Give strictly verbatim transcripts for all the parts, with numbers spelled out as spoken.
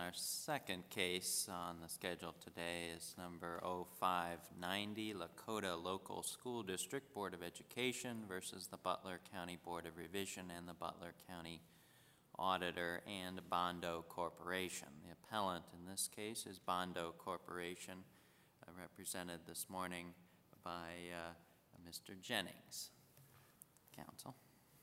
Our second case on the schedule today is number oh five ninety, Lakota Local School District Board of Education versus the Butler County Board of Revision and the Butler County Auditor and Bondo Corporation. The appellant in this case is Bondo Corporation, uh, represented this morning by uh, Mister Jennings. Counsel.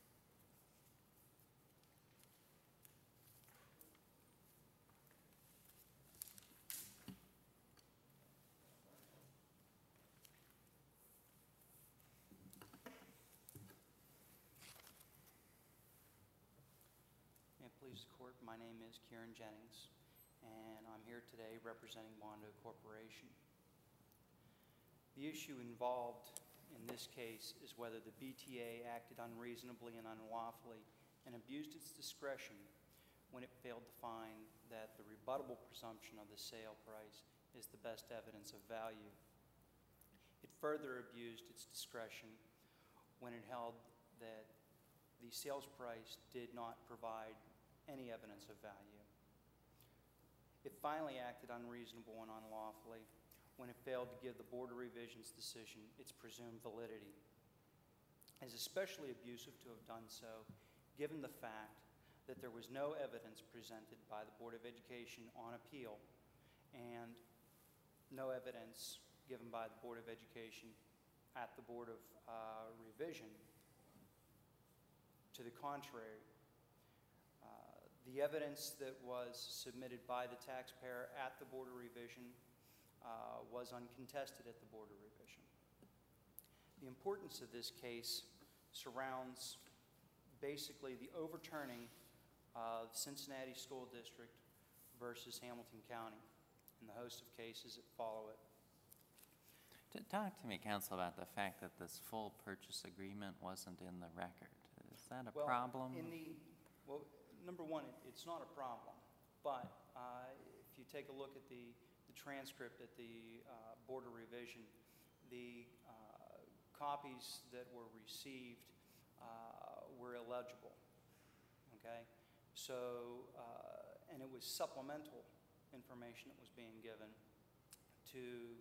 Please court, my name is Kieran Jennings, and I'm here today representing Bondo Corporation. The issue involved in this case is whether the B T A acted unreasonably and unlawfully and abused its discretion when it failed to find that the rebuttable presumption of the sale price is the best evidence of value. It further abused its discretion when it held that the sales price did not provide any evidence of value. It finally acted unreasonable and unlawfully when it failed to give the Board of Revision's decision its presumed validity. It is especially abusive to have done so given the fact that there was no evidence presented by the Board of Education on appeal and no evidence given by the Board of Education at the Board of uh, Revision to the contrary. Uh, the evidence that was submitted by the taxpayer at the Board of Revision uh, was uncontested at the Board of Revision. The importance of this case surrounds basically the overturning of Cincinnati School District versus Hamilton County and the host of cases that follow it. Talk to me, Counsel, about the fact that this full purchase agreement wasn't in the record. Is that a well, problem? In the, well, number one, it, it's not a problem. But uh, if you take a look at the, the transcript at the uh, Board of Revision, the uh, copies that were received uh, were illegible. Okay? So, uh, and it was supplemental information that was being given to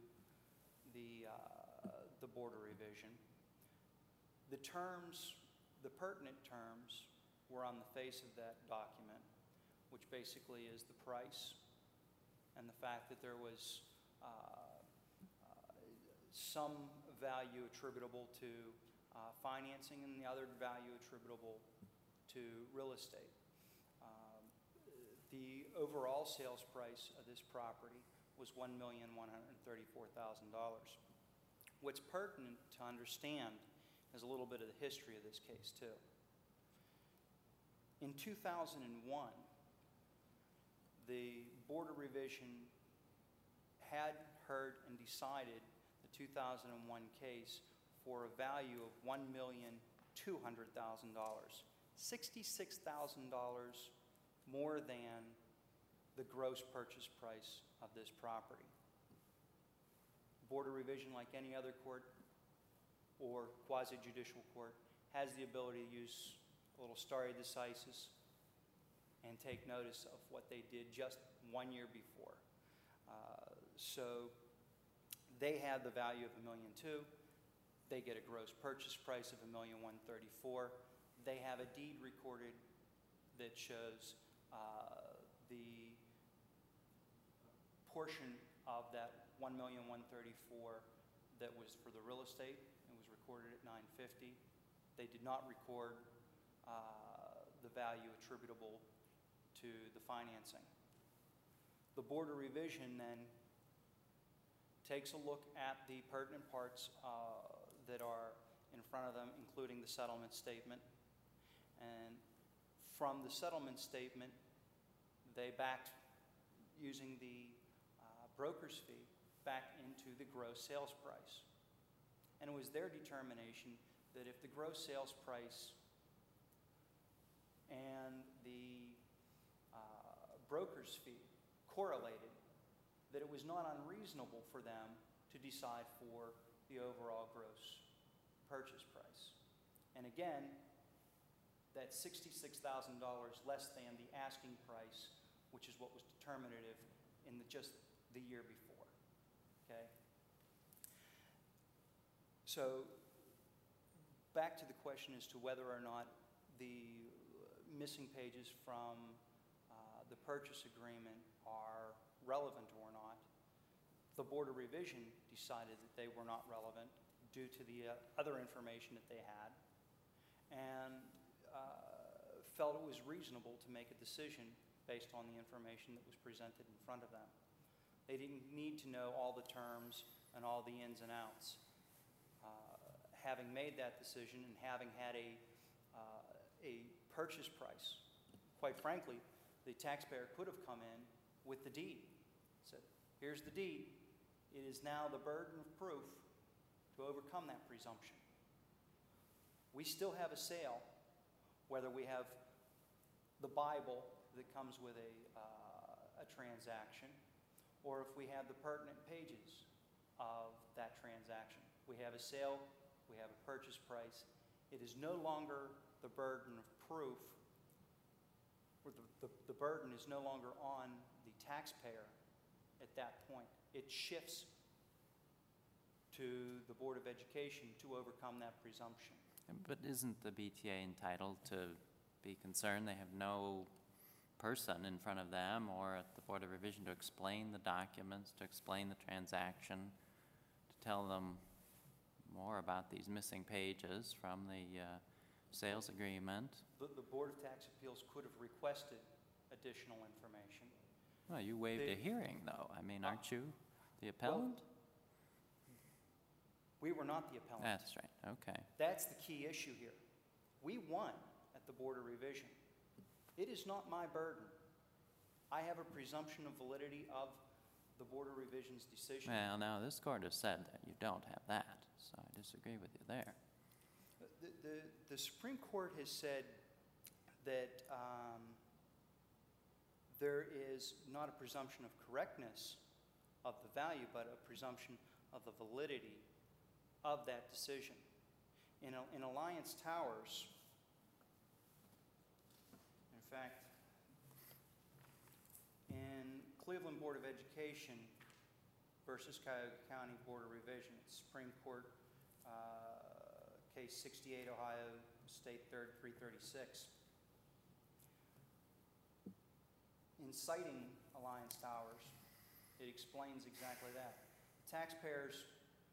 the, uh, the Board of Revision. The terms, the pertinent terms, were on the face of that document, which basically is the price and the fact that there was uh, uh, some value attributable to uh, financing and the other value attributable to real estate. Um, the overall sales price of this property was one million one hundred thirty-four thousand dollars. What's pertinent to understand is a little bit of the history of this case too. In two thousand one, the Board of Revision had heard and decided the two thousand one case for a value of one million two hundred thousand dollars, sixty-six thousand dollars more than the gross purchase price of this property. Board of Revision, like any other court or quasi-judicial court, has the ability to use a little stare decisis and take notice of what they did just one year before. Uh, so they had the value of a million two. They get a gross purchase price of a million one thirty-four. They have a deed recorded that shows uh, the portion of that one million one thirty-four that was for the real estate. It was recorded at nine fifty. They did not record Uh, the value attributable to the financing. The Board of Revision then takes a look at the pertinent parts uh, that are in front of them, including the settlement statement. And from the settlement statement, they backed, using the uh, broker's fee, back into the gross sales price. And it was their determination that if the gross sales price and the uh, broker's fee correlated, that it was not unreasonable for them to decide for the overall gross purchase price. And again, that sixty-six thousand dollars less than the asking price which is what was determinative in the, just the year before, okay? So back to the question as to whether or not the missing pages from uh, the purchase agreement are relevant or not. The Board of Revision decided that they were not relevant due to the uh, other information that they had, and uh, felt it was reasonable to make a decision based on the information that was presented in front of them. They didn't need to know all the terms and all the ins and outs. Uh, having made that decision and having had a, uh, a purchase price, quite frankly, the taxpayer could have come in with the deed. Said, here's the deed. It is now the burden of proof to overcome that presumption. We still have a sale, whether we have the Bible that comes with a, uh, a transaction, or if we have the pertinent pages of that transaction. We have a sale, we have a purchase price. It is no longer the burden of proof, or the, the, the burden is no longer on the taxpayer at that point. It shifts to the Board of Education to overcome that presumption. But isn't the B T A entitled to be concerned? They have no person in front of them or at the Board of Revision to explain the documents, to explain the transaction, to tell them more about these missing pages from the uh, sales agreement. The, the Board of Tax Appeals could have requested additional information. Well, you waived They- a hearing, though. I mean, aren't you the Well, appellant? we were not the appellant. That's right, okay. That's the key issue here. We won at the Board of Revision. It is not my burden. I have a presumption of validity of the Board of Revision's decision. Well, now, this court has said that you don't have that, so I disagree with you there. The, the, the Supreme Court has said that um, there is not a presumption of correctness of the value, but a presumption of the validity of that decision. In, in Alliance Towers, in fact, in Cleveland Board of Education versus Cuyahoga County Board of Revision, it's Supreme Court uh, case sixty-eight, Ohio State third, three thirty-six. In citing Alliance Towers, it explains exactly that. Taxpayers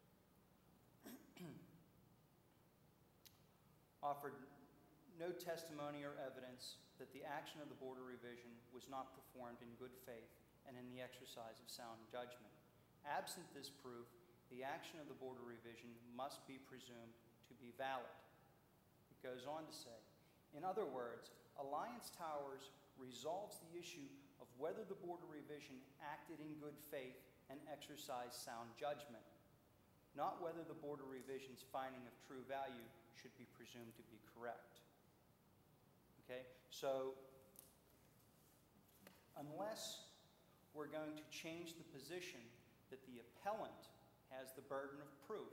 offered no testimony or evidence that the action of the Board of Revision was not performed in good faith and in the exercise of sound judgment. Absent this proof, the action of the Board of Revision must be presumed to be valid. It goes on to say, in other words, Alliance Towers resolves the issue of whether the Board of Revision acted in good faith and exercised sound judgment, not whether the Board of Revision's finding of true value should be presumed to be correct. Okay, so unless we're going to change the position that the appellant has the burden of proof,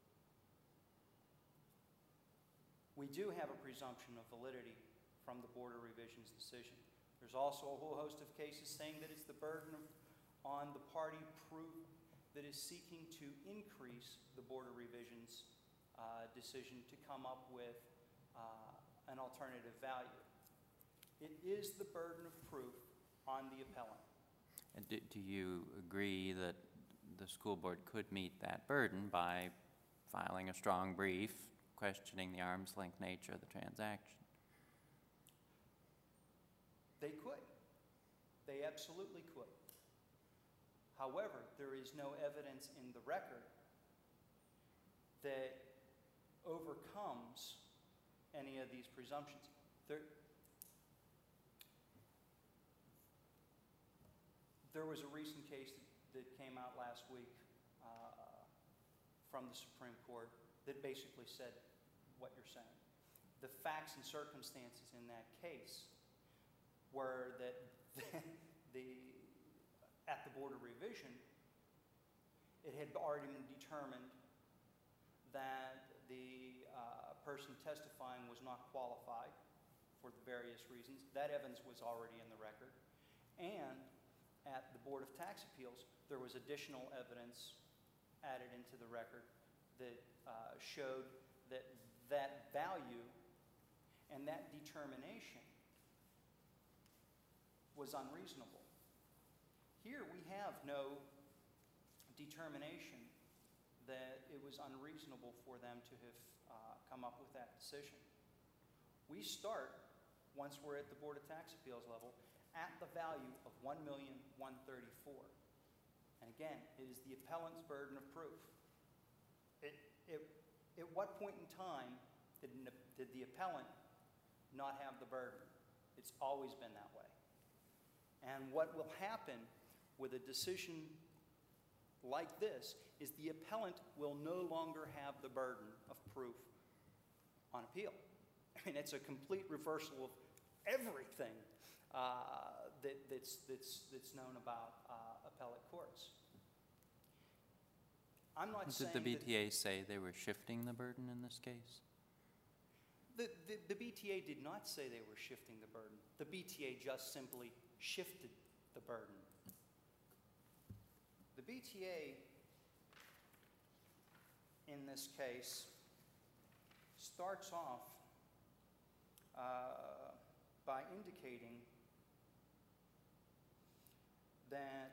we do have a presumption of validity from the Board of Revision's decision. There's also a whole host of cases saying that it's the burden of, on the party proof that is seeking to increase the Board of Revision's uh, decision to come up with uh, an alternative value. It is the burden of proof on the appellant. And do, do you agree that the school board could meet that burden by filing a strong brief questioning the arm's length nature of the transaction? They could. They absolutely could. However, there is no evidence in the record that overcomes any of these presumptions. There, there was a recent case that, that came out last week uh, from the Supreme Court that basically said what you're saying. The facts and circumstances in that case were that the, the at the Board of Revision, it had already been determined that the uh, person testifying was not qualified for the various reasons. That evidence was already in the record. And at the Board of Tax Appeals, there was additional evidence added into the record that uh, showed that that value and that determination was unreasonable. Here we have no determination that it was unreasonable for them to have uh, come up with that decision. We start, once we're at the Board of Tax Appeals level, at the value of one million one hundred thirty-four thousand dollars. And again, it is the appellant's burden of proof. It, it, at what point in time did, did the appellant not have the burden? It's always been that way. And what will happen with a decision like this is the appellant will no longer have the burden of proof on appeal. I mean, it's a complete reversal of everything uh, that, that's, that's, that's known about uh, appellate courts. I'm not saying Did the B T A that say they were shifting the burden in this case? the, the, the B T A did not say they were shifting the burden. The B T A just simply shifted the burden. The B T A, in this case, starts off uh, by indicating that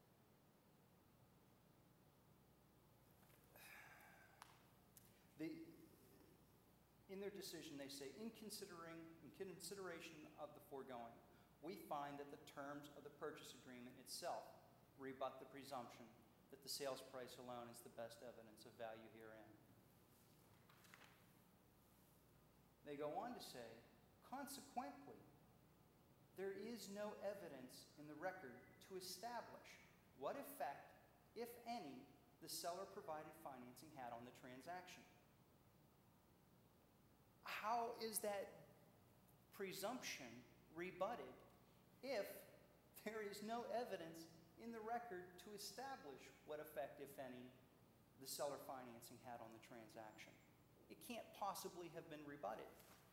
the, in their decision they say, in considering, in consideration of the foregoing, we find that the terms of the purchase agreement itself rebut the presumption that the sales price alone is the best evidence of value herein. They go on to say, consequently, there is no evidence in the record to establish what effect, if any, the seller provided financing had on the transaction. How is that presumption rebutted if there is no evidence in the record to establish what effect, if any, the seller financing had on the transaction? It can't possibly have been rebutted.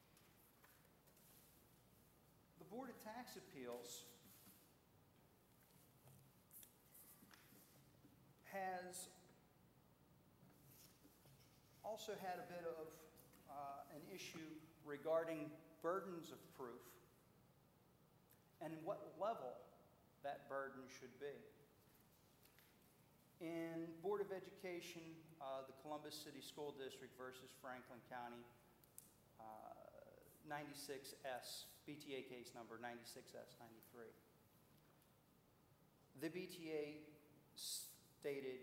The Board of Tax Appeals has also had a bit of uh, an issue regarding burdens of proof and what level that burden should be. In Board of Education, uh, the Columbus City School District versus Franklin County, uh, ninety-six S, B T A case number ninety-six S ninety-three. The B T A stated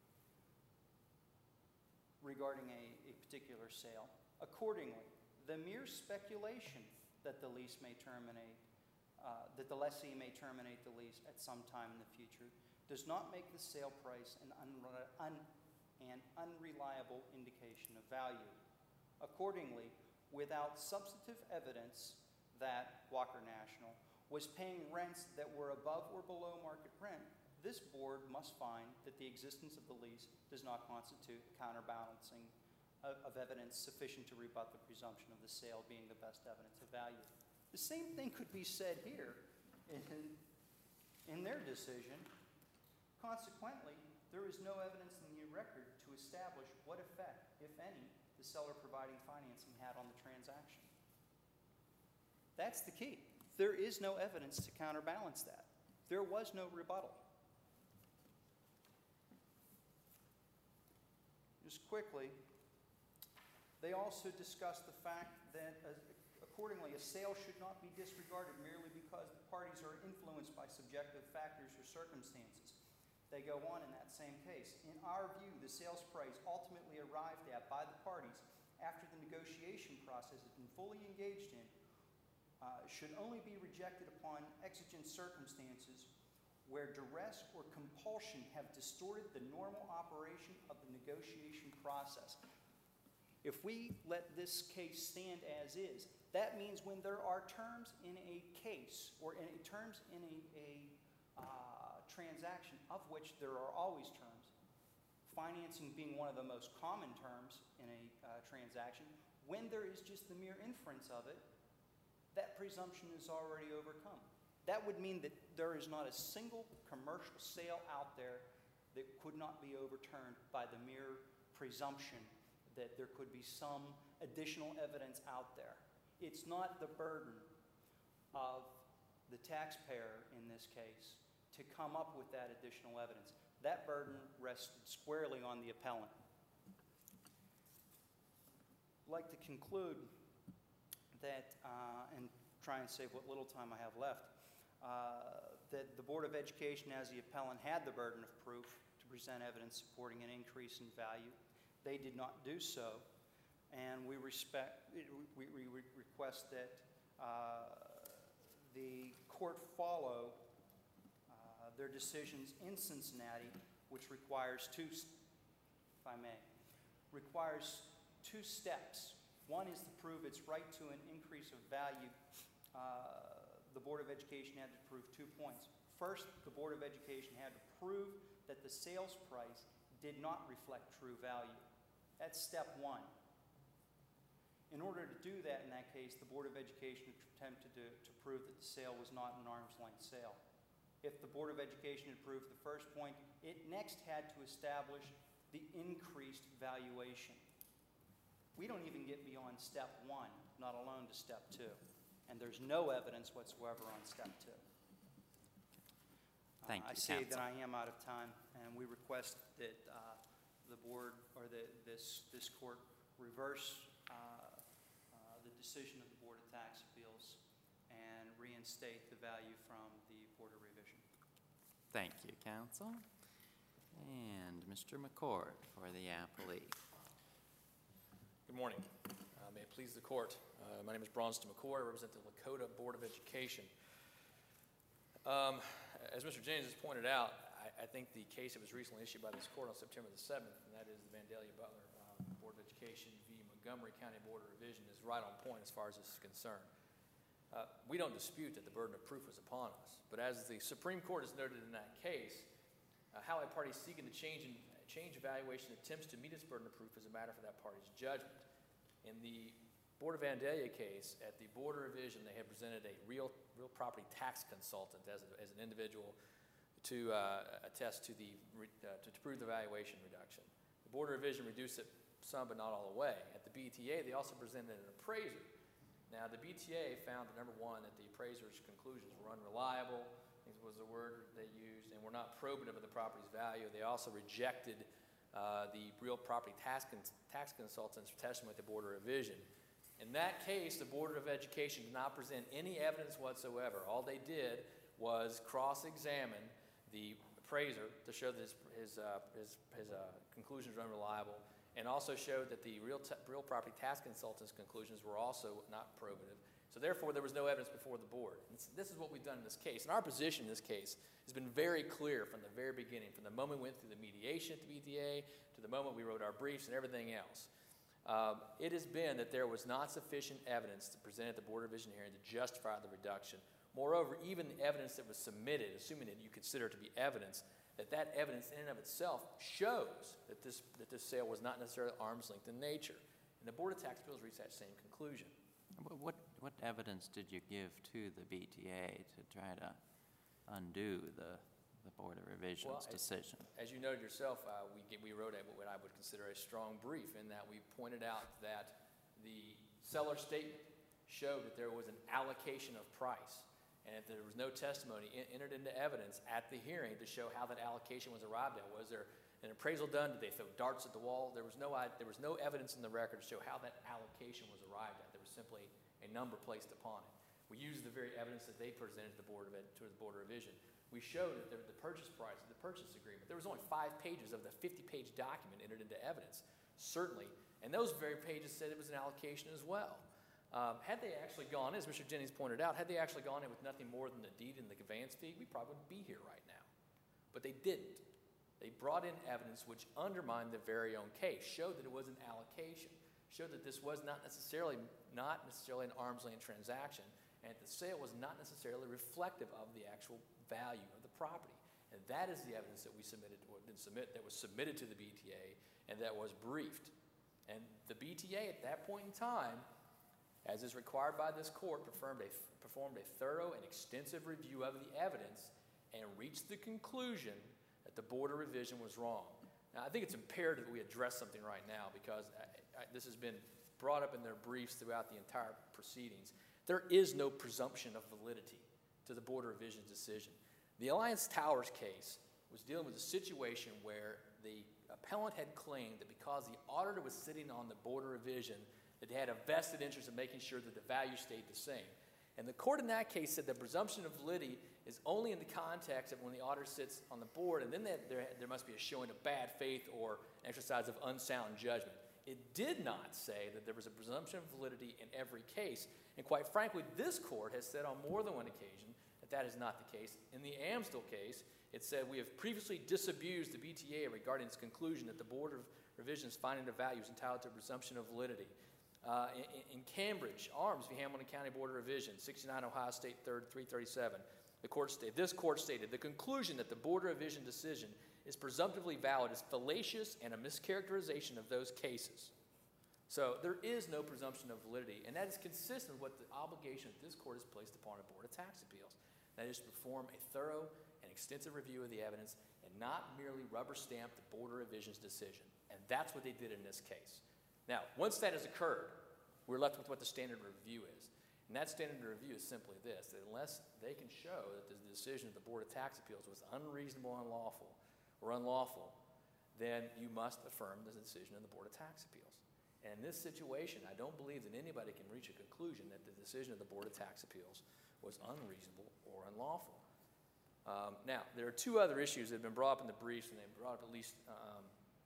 regarding a, a particular sale, accordingly, the mere speculation that the lease may terminate, uh, that the lessee may terminate the lease at some time in the future does not make the sale price an, unre un an unreliable indication of value. Accordingly, without substantive evidence that Walker National was paying rents that were above or below market rent, this board must find that the existence of the lease does not constitute counterbalancing of, of evidence sufficient to rebut the presumption of the sale being the best evidence of value. The same thing could be said here in, in their decision. Consequently, there is no evidence in the record to establish what effect, if any, the seller providing financing had on the transaction. That's the key. There is no evidence to counterbalance that. There was no rebuttal. Just quickly, they also discussed the fact that, uh, accordingly, a sale should not be disregarded merely because the parties are influenced by subjective factors or circumstances. They go on in that same case. In our view, the sales price ultimately arrived at by the parties after the negotiation process has been fully engaged in uh, should only be rejected upon exigent circumstances where duress or compulsion have distorted the normal operation of the negotiation process. If we let this case stand as is, that means when there are terms in a case or in a, terms in a, a uh, transaction, of which there are always terms, financing being one of the most common terms in a uh, transaction, when there is just the mere inference of it, that presumption is already overcome. That would mean that there is not a single commercial sale out there that could not be overturned by the mere presumption that there could be some additional evidence out there. It's not the burden of the taxpayer in this case to come up with that additional evidence. That burden rested squarely on the appellant. I'd like to conclude that, uh, and try and save what little time I have left, uh, that the Board of Education, as the appellant, had the burden of proof to present evidence supporting an increase in value. They did not do so, and we respect, we, we, we request that uh, the court follow uh, their decisions in Cincinnati, which requires two, if I may, requires two steps. One is to prove its right to an increase of value. Uh, the Board of Education had to prove two points. First, the Board of Education had to prove that the sales price did not reflect true value. That's step one. In order to do that in that case, the Board of Education attempted to, to prove that the sale was not an arm's length sale. If the Board of Education had proved the first point, it next had to establish the increased valuation. We don't even get beyond step one, not alone to step two. And there's no evidence whatsoever on step two. Thank uh, you, I see counsel. that I am out of time, and we request that uh, the board or the, this, this court reverse uh, uh, the decision of the Board of Tax Appeals and reinstate the value from the Board of Revision. Thank you, counsel. And Mister McCord for the appellee. Good morning. Uh, may it please the court. Uh, my name is Bronston McCord. I represent the Lakota Board of Education. Um, as Mister Jennings has pointed out, I, I think the case that was recently issued by this court on September the seventh, and that is the Vandalia Butler uh, Board of Education v. Montgomery County Board of Revision, is right on point as far as this is concerned. Uh, we don't dispute that the burden of proof was upon us, but as the Supreme Court has noted in that case, uh, how a party seeking to change in, change evaluation attempts to meet its burden of proof is a matter for that party's judgment. In the Board of Vandalia case, at the Board of Revision, they had presented a real, real property tax consultant as, a, as an individual to uh, attest to the uh, to, to prove the valuation reduction. The Board of Revision reduced it some, but not all the way. At the B T A, they also presented an appraiser. Now, the B T A found that, number one, that the appraiser's conclusions were unreliable, I think was the word they used, and were not probative of the property's value. They also rejected uh, the real property tax, cons tax consultant's testimony at the Board of Revision. In that case, the Board of Education did not present any evidence whatsoever. All they did was cross-examine the appraiser to show that his, his, uh, his, his uh, conclusions were unreliable, and also showed that the real, real property tax consultant's conclusions were also not probative. So therefore, there was no evidence before the board. And this is what we've done in this case. And our position in this case has been very clear from the very beginning, from the moment we went through the mediation at the B T A to the moment we wrote our briefs and everything else. Um, it has been that there was not sufficient evidence to present at the Board of Revision hearing to justify the reduction. Moreover, even the evidence that was submitted, assuming that you consider it to be evidence, that that evidence in and of itself shows that this, that this sale was not necessarily arm's length in nature. And the Board of Tax Appeals reached that same conclusion. What, what evidence did you give to the B T A to try to undo the, the Board of Revision's well, as, decision? As you noted yourself, uh, we, we wrote a, what I would consider a strong brief in that we pointed out that the seller statement showed that there was an allocation of price, and if there was no testimony in, entered into evidence at the hearing to show how that allocation was arrived at. Was there an appraisal done? Did they throw darts at the wall? There was no, there was no evidence in the record to show how that allocation was arrived at. There was simply a number placed upon it. We used the very evidence that they presented to the Board of, Ed, to the Board of Revision. We showed that there, the purchase price, the purchase agreement, there was only five pages of the fifty-page document entered into evidence, certainly, and those very pages said it was an allocation as well. Um, had they actually gone, as Mister Jennings pointed out, had they actually gone in with nothing more than the deed and the conveyance fee, we probably wouldn't be here right now. But they didn't. They brought in evidence which undermined their very own case, showed that it was an allocation, showed that this was not necessarily, not necessarily an arm's length transaction, and the sale was not necessarily reflective of the actual value of the property. And that is the evidence that we submitted, or didn't submit, that was submitted to the B T A and that was briefed. And the B T A at that point in time as is required by this court, performed a, performed a thorough and extensive review of the evidence and reached the conclusion that the Board of Revision was wrong. Now, I think it's imperative that we address something right now because I, I, this has been brought up in their briefs throughout the entire proceedings. There is no presumption of validity to the Board of Revision's decision. The Alliance Towers case was dealing with a situation where the appellant had claimed that because the auditor was sitting on the Board of Revision, that they had a vested interest in making sure that the value stayed the same. And the court in that case said the presumption of validity is only in the context of when the auditor sits on the board, and then there, there, there must be a showing of bad faith or an exercise of unsound judgment. It did not say that there was a presumption of validity in every case. And quite frankly, this court has said on more than one occasion that that is not the case. In the Amstel case, it said, we have previously disabused the B T A regarding its conclusion that the Board of Revision's finding of value is entitled to a presumption of validity. Uh, in, in Cambridge, Arms v. Hamilton County Board of Revision, sixty-nine Ohio State third, three thirty-seven, the court stated, this court stated, the conclusion that the Board of Revision decision is presumptively valid is fallacious and a mischaracterization of those cases. So there is no presumption of validity, and that is consistent with what the obligation that this court has placed upon a Board of Tax Appeals. That is to perform a thorough and extensive review of the evidence and not merely rubber stamp the Board of Revision's decision. And that's what they did in this case. Now, once that has occurred, we're left with what the standard of review is. And that standard of review is simply this, that unless they can show that the decision of the Board of Tax Appeals was unreasonable, unlawful, or unlawful, then you must affirm the decision of the Board of Tax Appeals. And in this situation, I don't believe that anybody can reach a conclusion that the decision of the Board of Tax Appeals was unreasonable or unlawful. Um, now, there are two other issues that have been brought up in the briefs, and they've brought up at least um,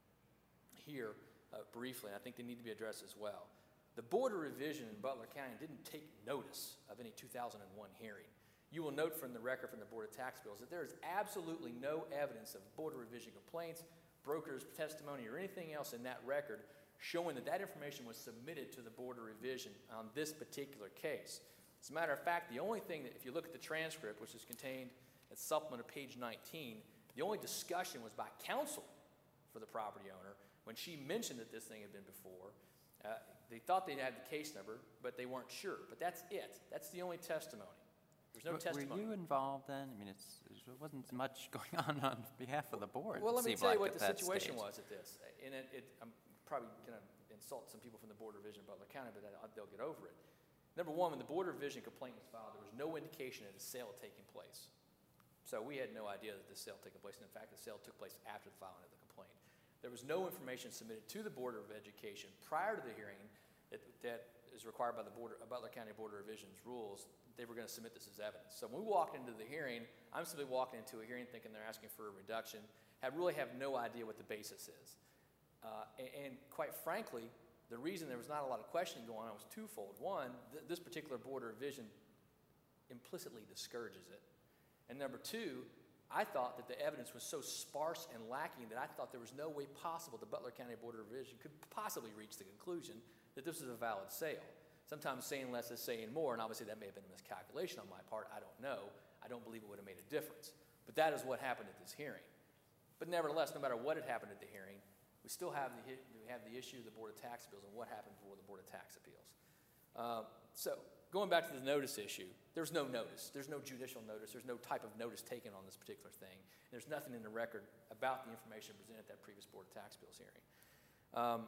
here uh, briefly, and I think they need to be addressed as well. The Board of Revision in Butler County didn't take notice of any two thousand one hearing. You will note from the record from the Board of Tax Appeals that there is absolutely no evidence of Board of Revision complaints, broker's testimony, or anything else in that record showing that that information was submitted to the Board of Revision on this particular case. As a matter of fact, the only thing that, if you look at the transcript, which is contained at supplement of page nineteen, the only discussion was by counsel for the property owner when she mentioned that this thing had been before. Uh, they thought they had the case number, but they weren't sure. But that's it. That's the only testimony. There's no W- testimony. Were you involved then? I mean, it's, it wasn't much going on on behalf of the board. Well, it let me seemed tell you like what at the that situation stage. was at this. And it, it, I'm probably going to insult some people from the Board of Revision of Butler County, but I- they'll get over it. Number one, when the Board of Revision complaint was filed, there was no indication that a sale had taken place. So we had no idea that this sale had taken place. And in fact, the sale took place after the filing of the complaint. There was no information submitted to the Board of Education prior to the hearing that, that is required by the Board, uh, Butler County Board of Revision's rules. They were going to submit this as evidence. So when we walked into the hearing, I'm simply walking into a hearing thinking they're asking for a reduction. I really have no idea what the basis is. Uh, and, and quite frankly, the reason there was not a lot of questioning going on was twofold. One, th- this particular Board of Revision implicitly discourages it. And number two, I thought that the evidence was so sparse and lacking that I thought there was no way possible the Butler County Board of Revision could possibly reach the conclusion that this was a valid sale. Sometimes saying less is saying more, and obviously that may have been a miscalculation on my part. I don't know. I don't believe it would have made a difference. But that is what happened at this hearing. But nevertheless, no matter what had happened at the hearing, we still have the, we have the issue of the Board of Tax Appeals and what happened before the Board of Tax Appeals. Uh, so going back to the notice issue, there's no notice. There's no judicial notice. There's no type of notice taken on this particular thing. There's nothing in the record about the information presented at that previous Board of Tax Appeals hearing. Um,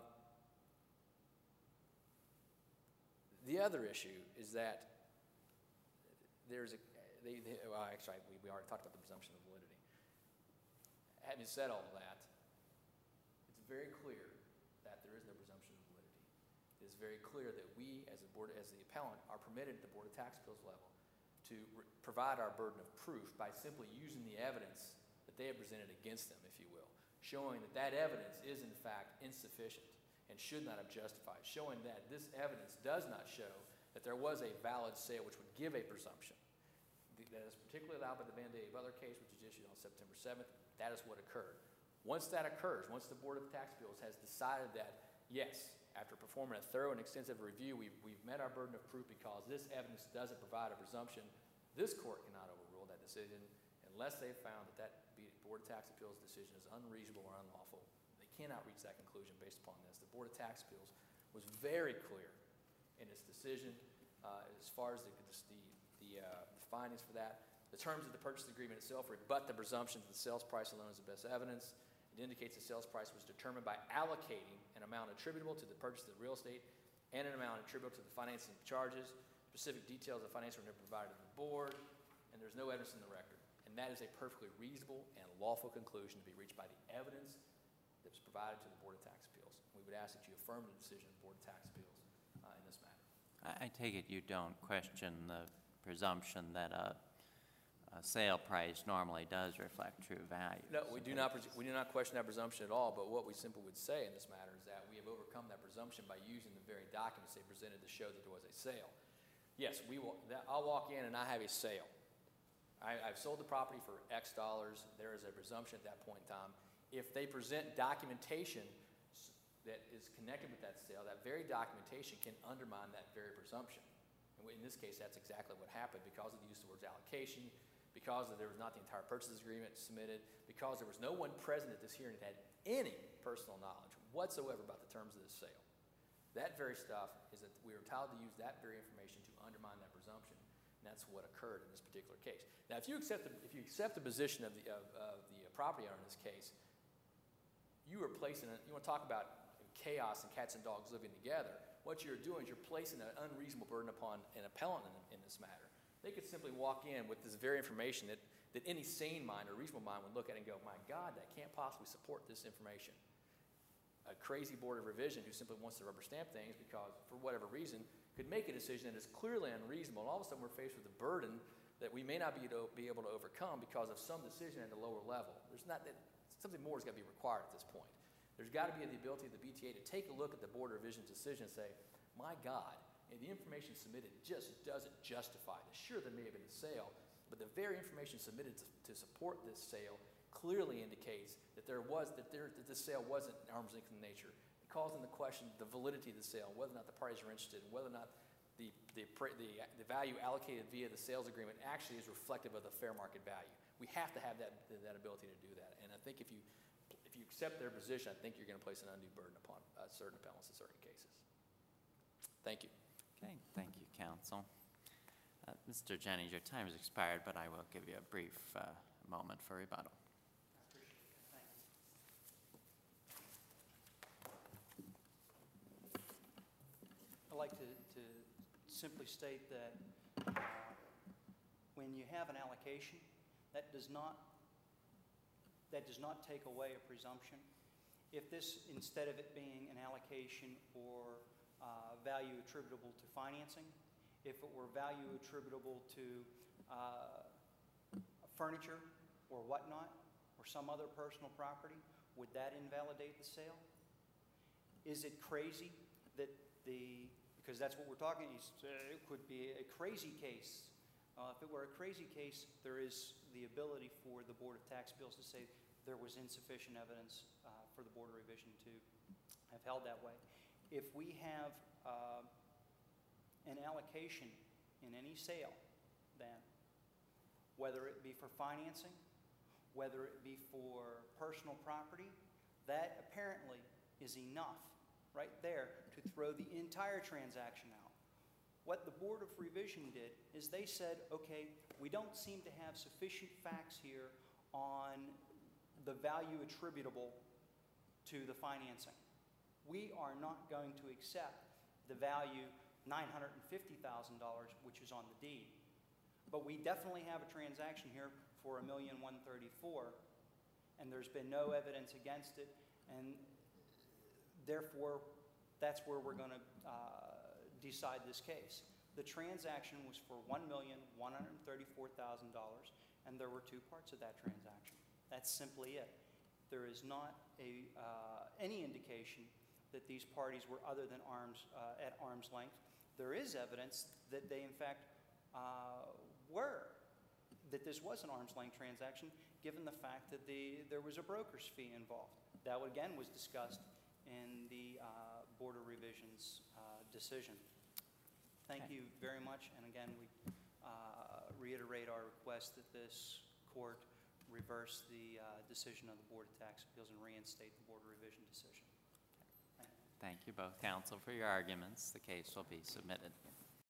the other issue is that there's a, they, they, well, actually, we, we already talked about the presumption of validity. Having said all of that, it's very clear that there is no presumption of validity. It is very clear that we, as a board, as the appellant, are permitted at the Board of Tax Appeals level to re- provide our burden of proof by simply using the evidence that they have presented against them, if you will, showing that that evidence is in fact insufficient and should not have justified, showing that this evidence does not show that there was a valid sale which would give a presumption. That is particularly allowed by the Van Day Butler case, which is issued on September seventh. That is what occurred. Once that occurs, once the Board of Tax Appeals has decided that, yes, after performing a thorough and extensive review, we've, we've met our burden of proof because this evidence doesn't provide a presumption, this court cannot overrule that decision unless they've found that that Board of Tax Appeals decision is unreasonable or unlawful. They cannot reach that conclusion based upon this. The Board of Tax Appeals was very clear in its decision. Uh, As far as the, the, the uh, findings for that, the terms of the purchase agreement itself rebut the presumption that the sales price alone is the best evidence. It indicates the sales price was determined by allocating an amount attributable to the purchase of the real estate and an amount attributable to the financing charges. Specific details of financing were never provided to the board, and there's no evidence in the record. And that is a perfectly reasonable and lawful conclusion to be reached by the evidence that was provided to the Board of Tax Appeals. We would ask that you affirm the decision of the Board of Tax Appeals uh, in this matter. I I take it you don't question the presumption that a, a sale price normally does reflect true value? No, we do not, pres- we do not question that presumption at all, but what we simply would say in this matter is that we have overcome that presumption by using the very documents they presented to show that there was a sale. Yes, we will, that, I'll walk in and I have a sale. I, I've sold the property for X dollars. There is a presumption at that point in time. If they present documentation s- that is connected with that sale, that very documentation can undermine that very presumption. And in this case, that's exactly what happened because of the use of the words allocation, because of there was not the entire purchase agreement submitted, because there was no one present at this hearing that had any personal knowledge whatsoever about the terms of this sale. That very stuff is that we are entitled to use that very information to undermine that presumption. And that's what occurred in this particular case. Now, if you accept the, if you accept the position of the, of, of the property owner in this case, you are placing, a, you want to talk about chaos and cats and dogs living together, what you're doing is you're placing an unreasonable burden upon an appellant in, in this matter. They could simply walk in with this very information that, that any sane mind or reasonable mind would look at and go, my God, that can't possibly support this information. A crazy board of revision who simply wants to rubber stamp things because, for whatever reason, could make a decision that is clearly unreasonable, and all of a sudden we're faced with a burden that we may not be, to, be able to overcome because of some decision at a lower level. There's not that something more has got to be required at this point. There's got to be the ability of the B T A to take a look at the board of revision's decision and say, my God, and the information submitted just doesn't justify this. Sure, there may have been a sale, but the very information submitted to, to support this sale clearly indicates that there was that there that this sale wasn't arm's length in nature. It calls into question the validity of the sale, whether or not the parties are interested, and whether or not the the, the the value allocated via the sales agreement actually is reflective of the fair market value. We have to have that that ability to do that. And I think if you if you accept their position, I think you're going to place an undue burden upon uh, certain appellants in certain cases. Thank you. Okay, thank you, counsel. Uh, Mister Jennings, your time has expired, but I will give you a brief uh, moment for rebuttal. I'd like to, to simply state that uh, when you have an allocation, that does not that does not take away a presumption. If this, instead of it being an allocation or uh, value attributable to financing, if it were value attributable to uh, furniture or whatnot, or some other personal property, would that invalidate the sale? Is it crazy that the, because that's what we're talking, it could be a crazy case. Uh, if it were a crazy case, there is the ability for the Board of Tax Appeals to say there was insufficient evidence uh, for the Board of Revision to have held that way. If we have uh, an allocation in any sale, then, whether it be for financing, whether it be for personal property, that apparently is enough right there to throw the entire transaction out. What the Board of Revision did is they said, okay, we don't seem to have sufficient facts here on the value attributable to the financing. We are not going to accept the value nine hundred fifty thousand dollars, which is on the deed. But we definitely have a transaction here for a million one thirty-four, and there's been no evidence against it, and therefore that's where we're going to uh, decide this case. The transaction was for one million one hundred thirty-four thousand dollars, and there were two parts of that transaction. That's simply it. There is not a uh, any indication that these parties were other than arms uh, at arm's length. There is evidence that they, in fact, uh, were, that this was an arm's length transaction, given the fact that the there was a broker's fee involved. That, again, was discussed in the uh, Board of Revision's uh, decision. Thank Okay. you very much, and again, we uh, reiterate our request that this court reverse the uh, decision of the Board of Tax Appeals and reinstate the Board of Revision decision. Thank you. Thank you both, counsel, for your arguments. The case will be submitted.